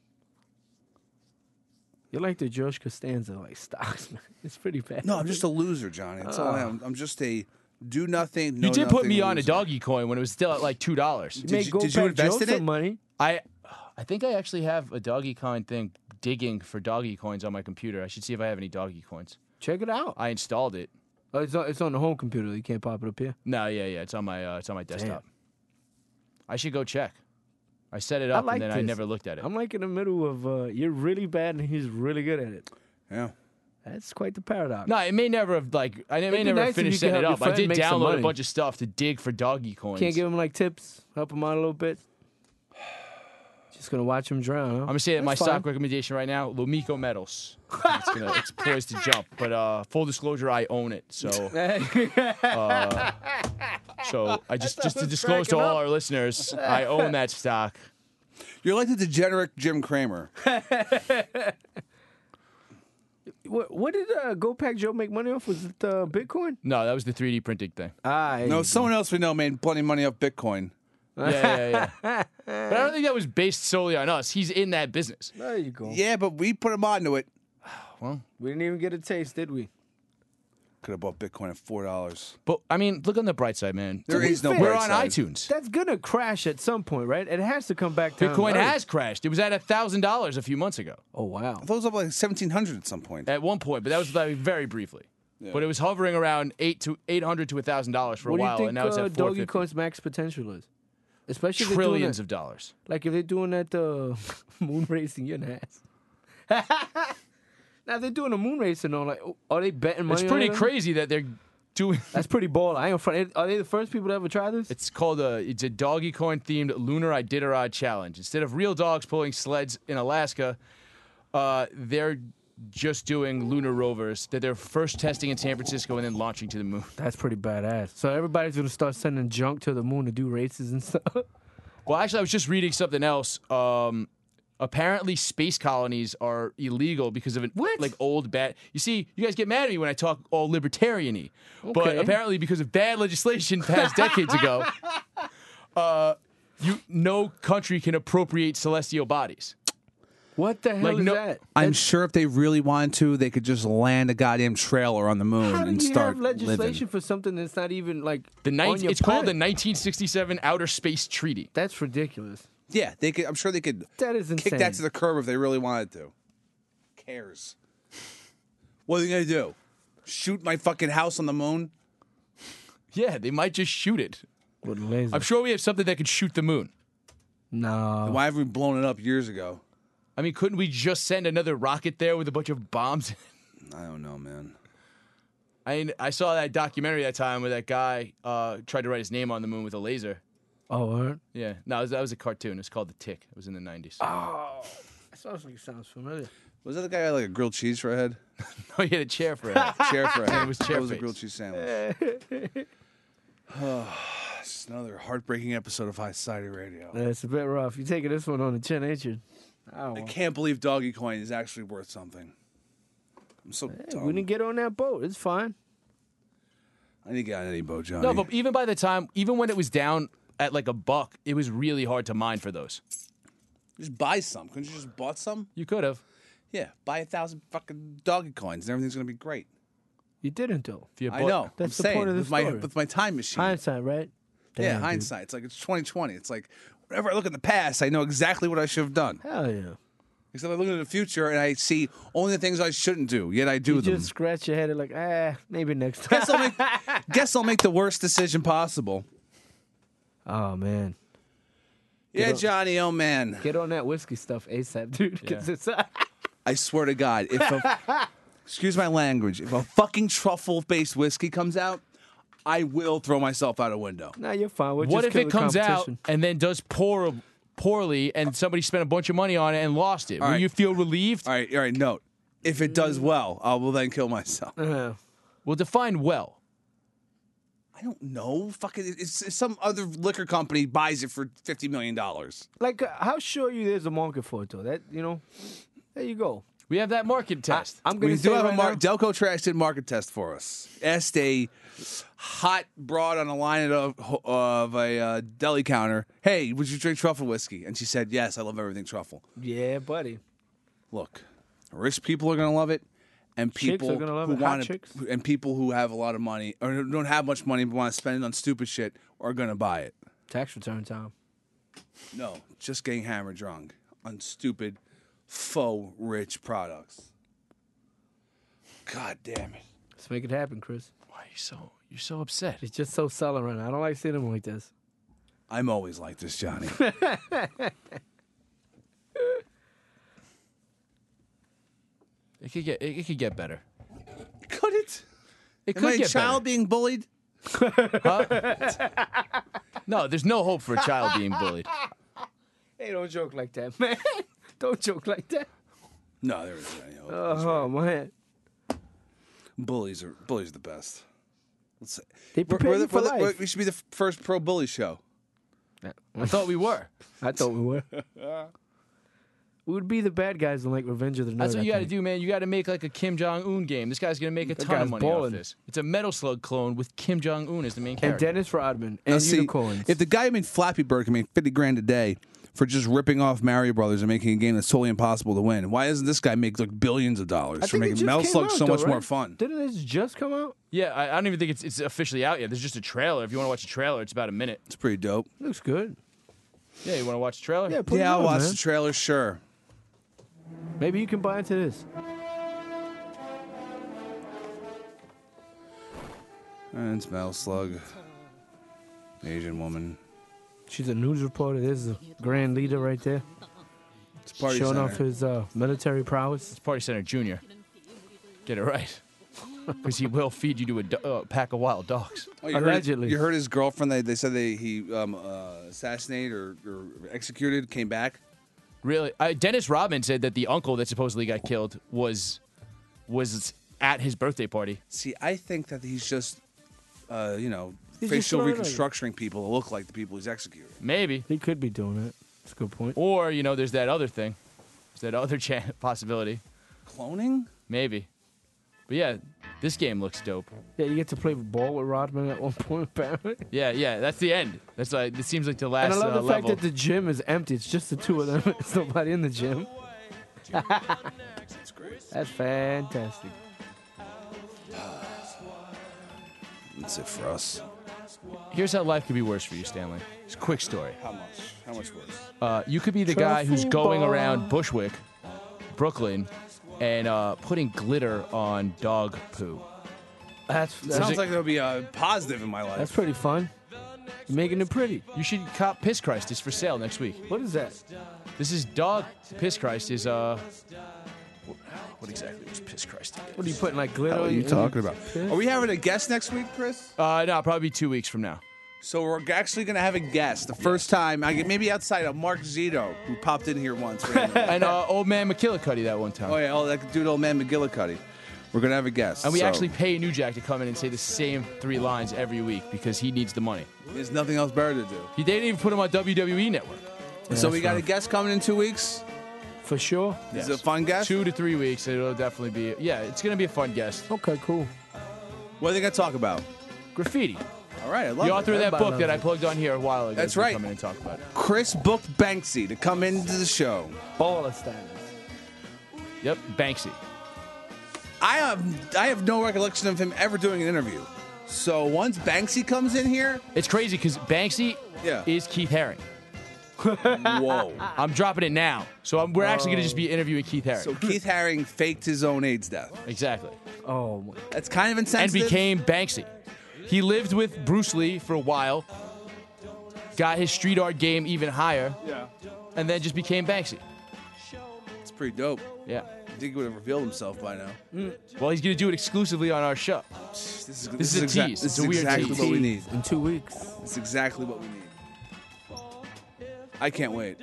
You're like the George Costanza, like stocks, man. It's pretty bad. No, I'm just a loser, Johnny. That's all I am. I'm just a do nothing. Know You did put nothing me on a loser. doggy coin when it was still at like $2. You make did you invest in it? some money. I think I actually have a doggy coin thing digging for doggy coins on my computer. I should see if I have any doggy coins. Check it out. I installed it. Oh, it's on the home computer. You can't pop it up here. No, yeah, it's on my desktop. I should go check. I set it up like and then I this. never looked at it. I'm like in the middle of you're really bad and he's really good at it. Yeah. That's quite the paradox. No, it may never have like I may be never nice have if finished you could setting it help up. your I did friend make some download a money. bunch of stuff to dig for doggy coins. Can't give him like tips, help him out a little bit. Just gonna watch him drown. Huh? I'm gonna say that my That's stock fine. recommendation right now, Lumiko Metals. It's poised to jump, but full disclosure, I own it. So I just to disclose to all our listeners, I own that stock. You're like the degenerate Jim Cramer. What did GoPack Joe make money off? Was it Bitcoin? No, that was the 3D printing thing. No, someone else we know made plenty of money off Bitcoin. Yeah. But I don't think that was based solely on us. He's in that business. There you go. Yeah, but we put him onto it. We didn't even get a taste, did we? Could have bought Bitcoin at $4. But I mean, look on the bright side, man. There is no fair, We're bright on side. iTunes. That's gonna crash at some point, right? It has to come back down. Bitcoin to earth. has crashed. It was at $1,000 a few months ago. Oh wow. I thought it was up like 1,700 at some point. At one point, but that was like very briefly. But it was hovering around $800 to $1,000 for What a do you while, think and now it's at Doggy 450. Coin's max potential is? Especially if they're Trillions doing of dollars. that, like if they're doing that moon racing, you're an ass. Now if they're doing a moon racing on, like, are they betting money? It's on pretty it? crazy that they're doing. That's pretty ball. I ain't front. Are they the first people to ever try this? It's called it's a doggy coin themed lunar Iditarod challenge. Instead of real dogs pulling sleds in Alaska, they're just doing lunar rovers that they're first testing in San Francisco and then launching to the moon. That's pretty badass. So everybody's gonna start sending junk to the moon to do races and stuff. Well, actually, I was just reading something else. Apparently, space colonies are illegal because of like old bad. You see, you guys get mad at me when I talk all libertarian-y, but Okay. apparently, because of bad legislation passed decades ago, no country can appropriate celestial bodies. What the hell Like, is no- that? I'm sure if they really wanted to, they could just land a goddamn trailer on the moon How do and you start have legislation living. for something that's not even like The on your it's called the planet? 1967 Outer Space Treaty. That's ridiculous. Yeah, they could. I'm sure they could That is insane. kick that to the curb if they really wanted to. Cares? What are they gonna do? Shoot my fucking house on the moon? Yeah, they might just shoot it. With a laser. I'm sure we have something that could shoot the moon. No. Why haven't we blown it up years ago? I mean, couldn't we just send another rocket there with a bunch of bombs? I don't know, man. I saw that documentary that time where that guy tried to write his name on the moon with a laser. Oh, all right. Yeah, no, that was a cartoon. It was called The Tick. It was in the 90s. Oh, that sounds like it sounds familiar. Was that the guy who had like a grilled cheese for a head? Oh, he had a chair for a head. Chair for a head. It was chair That was a face. grilled cheese sandwich. It's another heartbreaking episode of High Society Radio. Yeah, it's a bit rough. You're taking this one on the chin, ain't you? I can't believe Doggy Coin is actually worth something. I'm so dumb. We didn't get on that boat. It's fine. I didn't get on any boat, Johnny. No, but even by the time, even when it was down at like $1, it was really hard to mine for those. Just buy some. Couldn't you just bought some? You could have. Yeah, buy 1,000 fucking Doggy Coins and everything's gonna be great. You didn't, though. If you I bought- know. That's I'm the saying, point of the with my story. with my time machine. Hindsight, right? Yeah, Damn, dude. hindsight. It's like it's 2020. It's like whenever I look in the past, I know exactly what I should have done. Hell yeah. Except I look into the future and I see only the things I shouldn't do, yet I do You them. just scratch your head and like, maybe next time. Guess I'll make the worst decision possible. Oh, man. Yeah, on- Johnny, oh man. Get on that whiskey stuff ASAP, dude. 'Cause Yeah. it's I swear to God, if a, excuse my language, if a fucking truffle-based whiskey comes out, I will throw myself out a window. Nah, you're fine. We'll What just if kill it the comes out competition. and then does poorly and somebody spent a bunch of money on it and lost it? Will right. you feel relieved? All right, note. If it does well, I will then kill myself. Well, define well. I don't know. Fucking, it's some other liquor company buys it for $50 million. Like, how sure are you there's a market for it, though? That, there you go. We have that market test. I'm going We to do say have right now, Delco Trash did market test for us. Asked a hot broad on a line of a deli counter, "Hey, would you drink truffle whiskey?" And she said, "Yes, I love everything truffle." Yeah, buddy. Look, rich people are gonna love it, and Chicks people are gonna love who it. Hot want chicks. and people who have a lot of money or don't have much money but want to spend it on stupid shit are gonna buy it. Tax return time. No, just getting hammered drunk on stupid, faux rich products. God damn it. Let's make it happen, Chris. Why are you're so upset? It's just so selling right now. I don't like seeing them like this. I'm always like this, Johnny. It could get better. Could it? It Am I could a get child being bullied? better. No, there's no hope for a child being bullied. Hey, don't joke like that, man. Don't joke like that. No, there isn't any hope. Oh, man. Bullies are the best. Let's say. They prepare you for life. We should be the first pro bully show. I thought we were. I thought we were. We would be the bad guys in like Revenge of the Nerds. That's what you I got to think. do, man. You got to make like a Kim Jong Un game. This guy's gonna make a That ton of guy's money off ballin'. this. It's a Metal Slug clone with Kim Jong Un as the main And character. Dennis Rodman Now, and see, unicorns. if the guy who made Flappy Bird can make 50 grand a day for just ripping off Mario Brothers and making a game that's totally impossible to win, why doesn't this guy make like billions of dollars I for think it making just Metal came Slug out, so though, much more right? fun? Didn't it just come out? Yeah, I don't even think it's officially out yet. There's just a trailer. If you want to watch a trailer, it's about a minute. It's pretty dope. Looks good. Yeah, you want to watch the trailer? Yeah, put it Yeah, I'll on, watch man. the trailer, sure. Maybe you can buy into this. And it's Metal Slug. Asian woman. She's a news reporter. There's a grand leader right there. It's Party showing Center. off his military prowess. It's Party Center Junior. Get it right. Because he will feed you to a pack of wild dogs. Oh, you Allegedly. Heard, you heard his girlfriend, they said he assassinated or executed, came back? Really? Dennis Rodman said that the uncle that supposedly got killed was at his birthday party. See, I think that he's just, He's just facial throwing it. reconstructing people that look like the people he's executed. Maybe. He could be doing it. That's a good point. Or, there's that other thing. There's that other possibility. Cloning? Maybe. But yeah, this game looks dope. Yeah, you get to play ball with Rodman at one point, apparently. Yeah, that's the end. That's it seems like the last And I love the fact level. that the gym is empty. It's just the two of them. There's nobody in the gym. It's great. That's fantastic. That's it for us. Here's how life could be worse for you, Stanley. It's a quick story. How much? How much worse? You could be the guy who's Truffle going bar. around Bushwick, Brooklyn, and putting glitter on dog poo. That's Sounds like there'll be a positive in my life. that's pretty fun. You're making it pretty. You should cop Piss Christ. It's for sale next week. What is that? This is dog Piss Christ. Is what exactly was Piss Christ? What are you putting like glitter? What are on you your- talking about? piss? Are we having a guest next week, Chris? No, probably be 2 weeks from now. So we're actually going to have a guest. The first time, maybe outside of Mark Zito, who popped in here once. randomly. And old man McKillicuddy that one time. Oh, yeah, that dude, old man McGillicuddy. We're going to have a guest. And we so actually pay New Jack to come in and say the same 3 lines every week because he needs the money. There's nothing else better to do. They didn't even put him on WWE Network. So we that's got a rough. guest coming in 2 weeks. For sure. Is it a fun guest? 2 to 3 weeks. It'll definitely be. Yeah, it's gonna be a fun guest. Okay, cool. What are they going to talk about? Graffiti. All right, I love The it. author of that Everybody book that I loves plugged on here a while ago. That's is gonna right. Come in and talk about it. Chris booked Banksy to come into the show. Baller status. Yep, Banksy. I have no recollection of him ever doing an interview. So once Banksy comes in here, It's crazy because Banksy Yeah. is Keith Haring. whoa. I'm dropping it now. So we're actually gonna just be interviewing Keith Haring. So Keith Haring faked his own AIDS death. Exactly. Oh, my. That's kind of And insensitive. became Banksy. He lived with Bruce Lee for a while, got his street art game even higher, Yeah. and then just became Banksy. It's pretty dope. Yeah. I think he would have revealed himself by now. Well, he's going to do it exclusively on our show. This is This is a tease. This It's is a weird exactly tease. what we need. In 2 weeks. It's exactly what we need. I can't wait.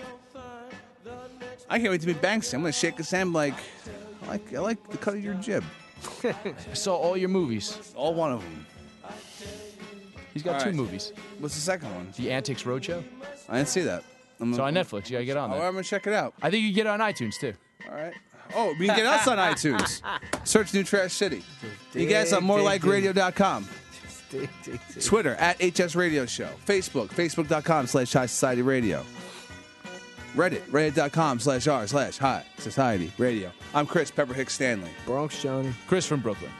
I can't wait to meet Banksy. I'm gonna shake his hand like, I like the cut of your jib. I saw all your movies. All one of them. He's got All 2 right. movies. What's the second one? The Antics Roadshow. I didn't see that. It's on Netflix. You got to get on Oh, that. I'm gonna check it out. I think you can get it on iTunes, too. All right. Oh, we can get us on iTunes. Search New Trash City. You guys on morelikeradio.com. Twitter at HS Radio Show. Facebook, facebook.com/High Society Radio. Reddit, reddit.com/r/High Society Radio. I'm Chris Pepper Hicks Stanley. Bronx Johnny. Chris from Brooklyn.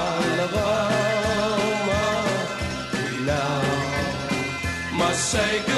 Must say